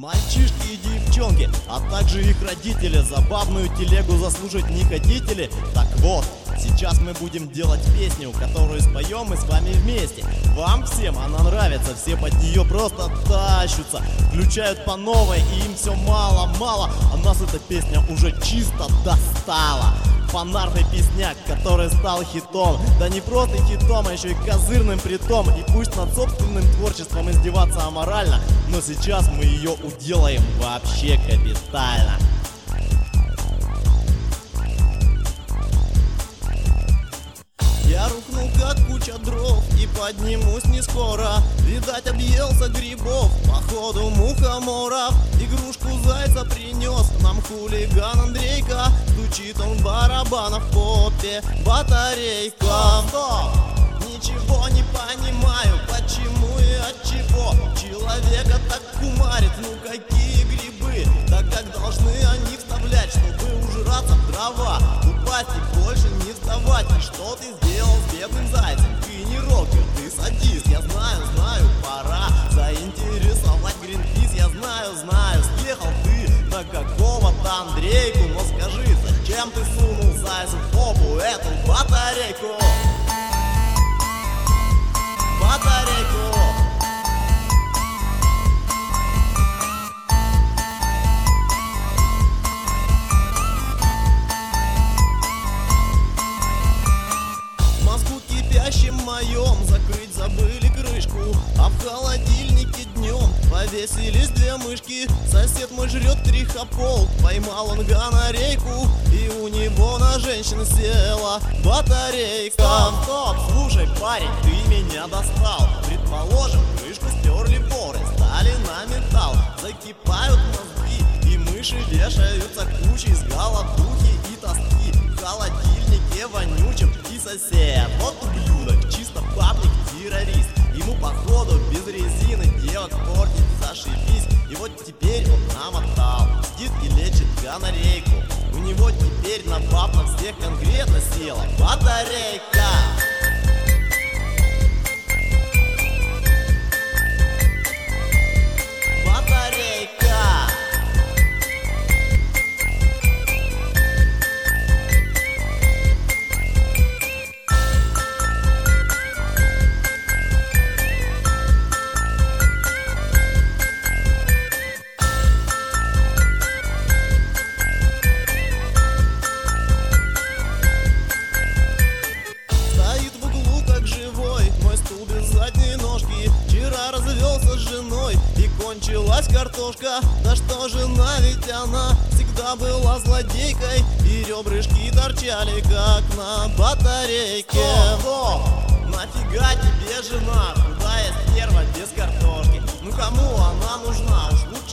Мальчишки и девчонки, а также их родители, забавную телегу заслушать не хотите ли? Так вот, сейчас мы будем делать песню, которую споем мы с вами вместе. Вам всем она нравится, все под нее просто тащутся, включают по новой, и им все мало-мало, а нас эта песня уже чисто достала. Фонарный песняк, который стал хитом, да не просто хитом, а еще и козырным притом. И пусть над собственным творчеством издеваться аморально, но сейчас мы ее уделаем вообще капитально. Я рухнул как куча дров и поднимусь не скоро. Видать, объелся грибов, походу мухоморов. Игрушку зайца принес нам хулиган Андрейка. Стучит он барабана в попе, батарейка. Стоп! Ничего не понимаю, почему и от чего человека так кумарит, ну какие грибы? Да как должны они вставлять, чтобы ужраться в дрова? Упасть и больше не вставать. И что ты сделал с бедным зайцем? Ты не рокер, ты садист. Я знаю, пора заинтересовать Гринпис. Я знаю, съехал ты на какого-то Андрейку. Но скажи, зачем ты сунул зайцу в попу эту батарейку? Батарейку! В мозгу кипящем моем закрыть забыли крышку, а в холодильнике днем повесились две мышки. Сосед мой жрет трихопол, поймал он гонорейку, и у него на женщину села батарейка. Стоп, слушай, парень, ты меня достал. Предположим, крышку стерли воры, стали на металл. Закипают мозги, и мыши вешаются кучей с голодухи и тоски. В холодильнике вонючим и сосед, вот ублюдок, чисто бабник, террорист. Ему походу без резины девок портить зашибись. И вот теперь он намотал, сидит и лечит гонорейку. У него теперь на баб на всех конкретно села батарейка. Батарейка. Вчера развелся с женой и кончилась картошка. Да что жена, ведь она всегда была злодейкой, и ребрышки торчали как на батарейке. Стоп! Нафига тебе жена, худая стерва без картошки? Ну кому она нужна? Уж лучше